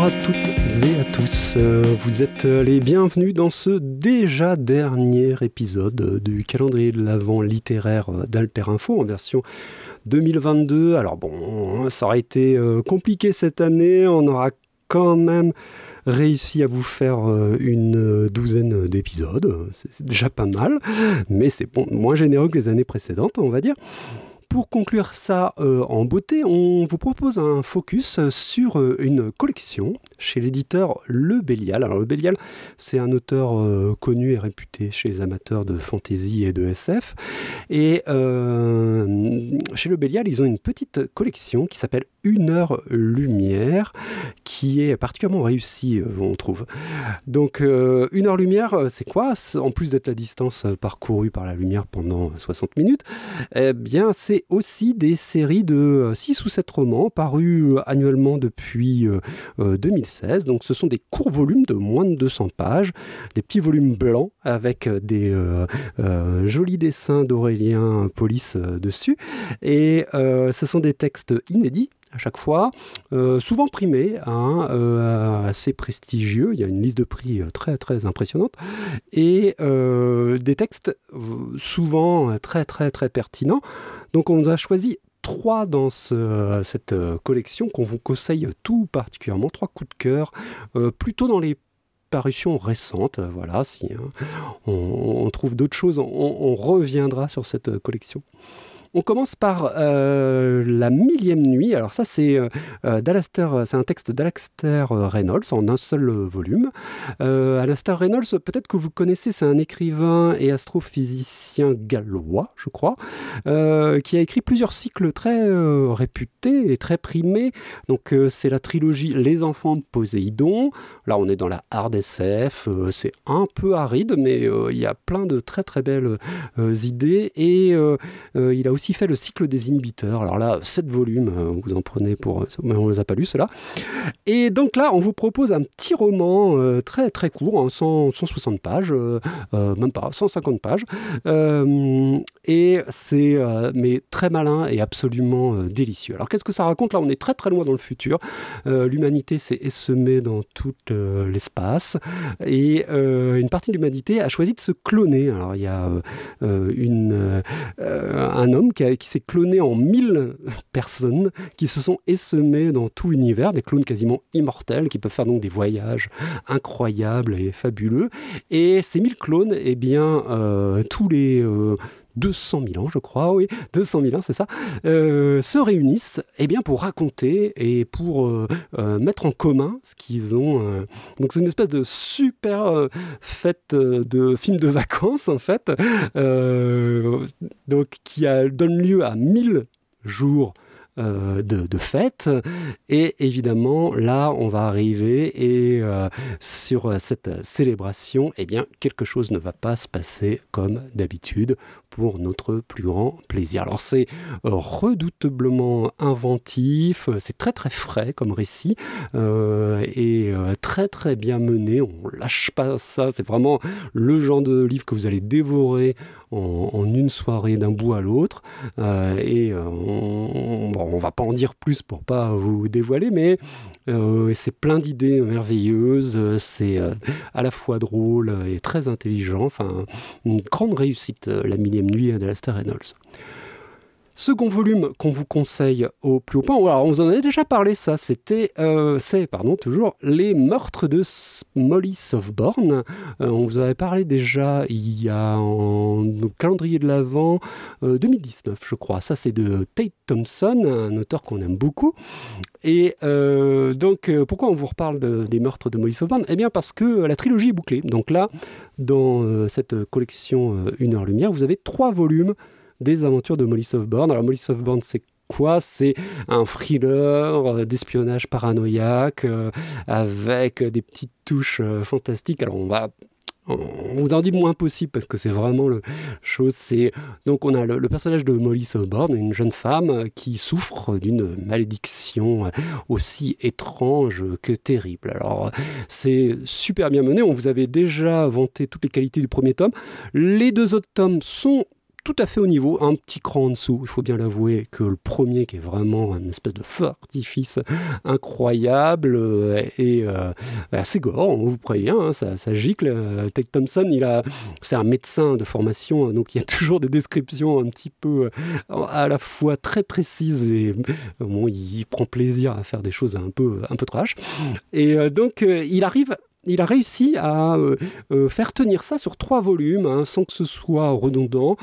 Bonjour à toutes et à tous, vous êtes les bienvenus dans ce déjà dernier épisode du calendrier de l'Avent littéraire d'Alter Info en version 2022. Alors bon, ça aurait été compliqué cette année, on aura quand même réussi à vous faire une douzaine d'épisodes, c'est déjà pas mal, mais c'est bon, moins généreux que les années précédentes, on va dire. Pour conclure ça en beauté, on vous propose un focus sur une collection chez l'éditeur Le Bélial. Alors Le Bélial, c'est un auteur connu et réputé chez les amateurs de fantasy et de SF. Et chez Le Bélial, ils ont une petite collection qui s'appelle Une heure lumière, qui est particulièrement réussie, on trouve. Donc Une heure lumière, c'est quoi ? En plus d'être la distance parcourue par la lumière pendant 60 minutes, eh bien c'est aussi des séries de 6 ou 7 romans parus annuellement depuis 2016. Donc ce sont des courts volumes de moins de 200 pages, des petits volumes blancs avec des jolis dessins d'Aurélien Polis dessus. Et ce sont des textes inédits à chaque fois, souvent primés, assez prestigieux. Il y a une liste de prix très très impressionnante et des textes souvent très très très pertinents. Donc on a choisi 3 dans cette collection qu'on vous conseille tout particulièrement, 3 coups de cœur, plutôt dans les parutions récentes. Voilà, si on trouve d'autres choses, on reviendra sur cette collection. On commence par la 1000e nuit. Alors ça, c'est c'est un texte d'Alastair Reynolds en un seul volume. Alastair Reynolds, peut-être que vous connaissez, c'est un écrivain et astrophysicien gallois, je crois, qui a écrit plusieurs cycles très réputés et très primés. Donc c'est la trilogie Les Enfants de Poséidon. Là, on est dans la hard SF. C'est un peu aride, mais il y a plein de très très belles idées. Et il a aussi fait le cycle des inhibiteurs. Alors là, 7 volumes, vous en prenez pour... Mais on ne les a pas lus, ceux-là. Et donc là, on vous propose un petit roman très très court, 160 pages, même pas, 150 pages. Et c'est mais très malin et absolument délicieux. Alors qu'est-ce que ça raconte ? Là, on est très très loin dans le futur. L'humanité s'est essemée dans tout l'espace et une partie de l'humanité a choisi de se cloner. Alors il y a un homme qui s'est cloné en 1000 personnes qui se sont essaimées dans tout l'univers, des clones quasiment immortels qui peuvent faire donc des voyages incroyables et fabuleux. Et ces 1000 clones, eh bien, tous les 200 000 ans, je crois, oui, 200 000 ans, c'est ça, se réunissent eh bien, pour raconter et pour mettre en commun ce qu'ils ont. Donc c'est une espèce de super fête de film de vacances, en fait, donc, qui donne lieu à 1000 jours de fête. Et évidemment, là, on va arriver et sur cette célébration, eh bien, quelque chose ne va pas se passer comme d'habitude pour notre plus grand plaisir. Alors, c'est redoutablement inventif, c'est très très frais comme récit et très très bien mené. On lâche pas ça, c'est vraiment le genre de livre que vous allez dévorer en une soirée d'un bout à l'autre. On va pas en dire plus pour pas vous dévoiler, mais c'est plein d'idées merveilleuses, c'est à la fois drôle et très intelligent, enfin une grande réussite, la 1000e nuit d'Alastair Reynolds. Second volume qu'on vous conseille au plus haut point, alors on vous en avait déjà parlé, ça, c'est toujours Les Meurtres de Molly Sovborn. On vous avait parlé déjà il y a au calendrier de l'Avent 2019, je crois. Ça, c'est de Tate Thompson, un auteur qu'on aime beaucoup. Et donc, pourquoi on vous reparle des Meurtres de Molly Sovborn ? Eh bien, parce que la trilogie est bouclée. Donc là, dans cette collection Une heure lumière, vous avez 3 volumes des aventures de Molly Sovborn. Alors Molly Sovborn, c'est quoi ? C'est un thriller d'espionnage paranoïaque avec des petites touches fantastiques. Alors on vous en dit le moins possible parce que c'est vraiment chose. Donc on a le personnage de Molly Sovborn, une jeune femme qui souffre d'une malédiction aussi étrange que terrible. Alors c'est super bien mené. On vous avait déjà vanté toutes les qualités du premier tome. Les 2 autres tomes sont tout à fait au niveau, un petit cran en dessous, il faut bien l'avouer, que le premier qui est vraiment une espèce de feu d'artifice incroyable et assez gore, on vous prévient, hein, ça gicle. Tate Thompson, c'est un médecin de formation, donc il y a toujours des descriptions un petit peu à la fois très précises et bon, il prend plaisir à faire des choses un peu trash. Et donc il a réussi à faire tenir ça sur 3 volumes, hein, sans que ce soit redondant.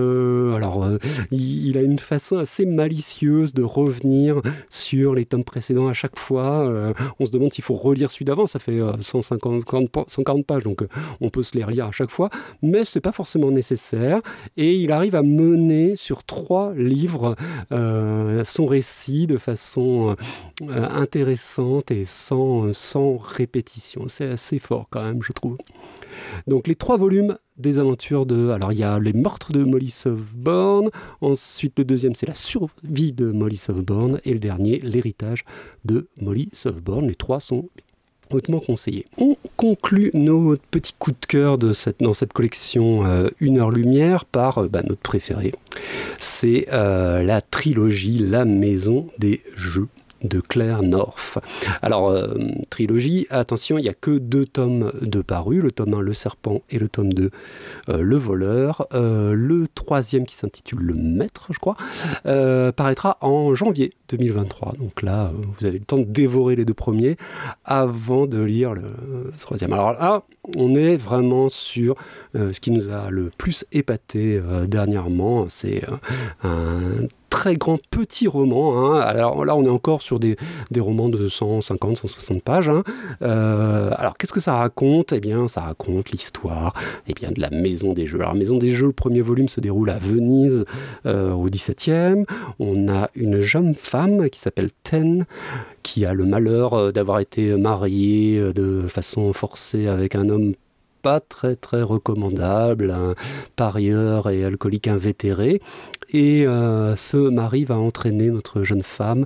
Il a une façon assez malicieuse de revenir sur les tomes précédents à chaque fois. On se demande s'il faut relire celui d'avant, ça fait 140 pages, donc on peut se les relire à chaque fois, mais c'est pas forcément nécessaire. Et il arrive à mener sur 3 livres son récit de façon intéressante et sans répétition. C'est assez fort quand même, je trouve. Donc les 3 volumes des aventures alors il y a les meurtres de Molly Sovborn, ensuite le deuxième c'est la survie de Molly Sovborn et le dernier l'héritage de Molly Sovborn. Les 3 sont hautement conseillés. On conclut nos petits coups de cœur dans cette collection Une heure lumière par notre préféré. C'est la trilogie La Maison des Jeux de Claire North. Alors, trilogie, attention, il n'y a que 2 tomes de parus, le tome 1, Le Serpent, et le tome 2, Le Voleur. Le 3e, qui s'intitule Le Maître, je crois, paraîtra en janvier 2023. Donc là, vous avez le temps de dévorer les 2 premiers avant de lire le 3e. Alors là, on est vraiment sur ce qui nous a le plus épaté dernièrement. C'est un très grand petit roman, hein. Alors là on est encore sur des romans de 150-160 pages, hein. Alors qu'est-ce que ça raconte ? Eh bien ça raconte l'histoire de la Maison des Jeux. Alors la Maison des Jeux, le premier volume se déroule à Venise au XVIIe. On a une jeune femme qui s'appelle Ten, qui a le malheur d'avoir été mariée de façon forcée avec un homme pas très très recommandable, un parieur et alcoolique invétéré. Et ce mari va entraîner notre jeune femme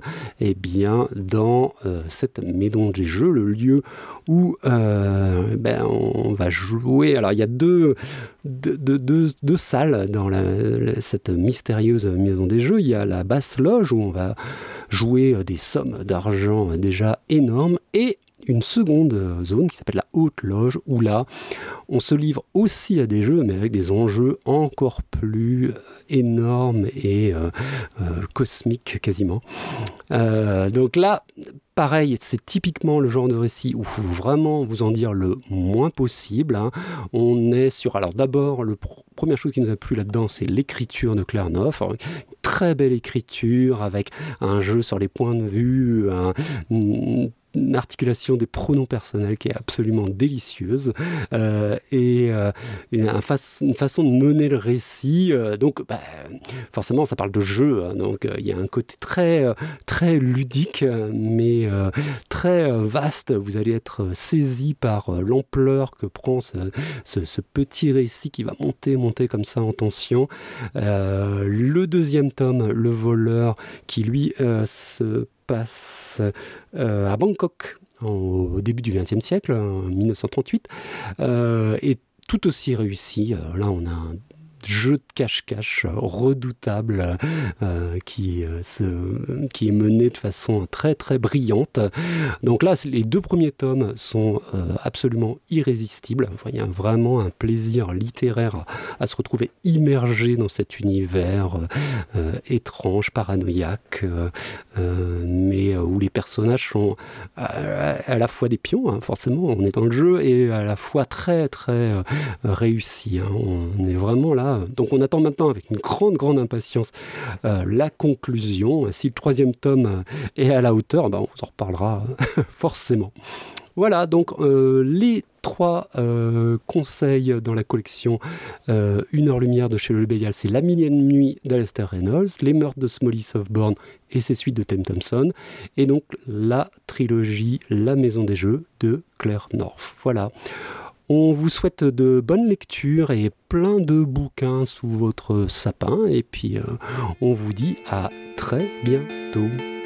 dans cette Maison des Jeux, le lieu où on va jouer. Alors il y a deux salles dans cette mystérieuse Maison des Jeux. Il y a la basse loge où on va jouer des sommes d'argent déjà énormes, et une seconde zone qui s'appelle la haute loge, où là on se livre aussi à des jeux, mais avec des enjeux encore plus énormes et cosmiques quasiment. Donc là, pareil, c'est typiquement le genre de récit où il faut vraiment vous en dire le moins possible, hein. On est sur... Alors d'abord, première chose qui nous a plu là-dedans, c'est l'écriture de Claire North. Une très belle écriture avec un jeu sur les points de vue, une articulation des pronoms personnels qui est absolument délicieuse, et une façon de mener le récit. Donc forcément ça parle de jeu, hein, donc il y a un côté très, très ludique, mais très vaste. Vous allez être saisi par l'ampleur que prend ce petit récit qui va monter comme ça en tension. Le deuxième tome, Le Voleur, qui lui se passe à Bangkok au début du XXe siècle, en 1938, est tout aussi réussi. Là, on a un jeu de cache-cache redoutable qui est mené de façon très très brillante. Donc là, les 2 premiers tomes sont absolument irrésistibles. Enfin, il y a vraiment un plaisir littéraire à se retrouver immergé dans cet univers étrange, paranoïaque, mais où les personnages sont à la fois des pions, hein, forcément, on est dans le jeu, et à la fois très très réussis, hein. On est vraiment là. Donc on attend maintenant avec une grande impatience la conclusion. Si le 3e tome est à la hauteur, on vous en reparlera forcément. Voilà, donc les 3 conseils dans la collection Une heure lumière de chez Le Bélial, c'est La millième nuit d'Alastair Reynolds, Les meurtres de Molly Sovborn et ses suites de Tate Thompson, et donc la trilogie La Maison des Jeux de Claire North. Voilà. On vous souhaite de bonnes lectures et plein de bouquins sous votre sapin, et puis on vous dit à très bientôt.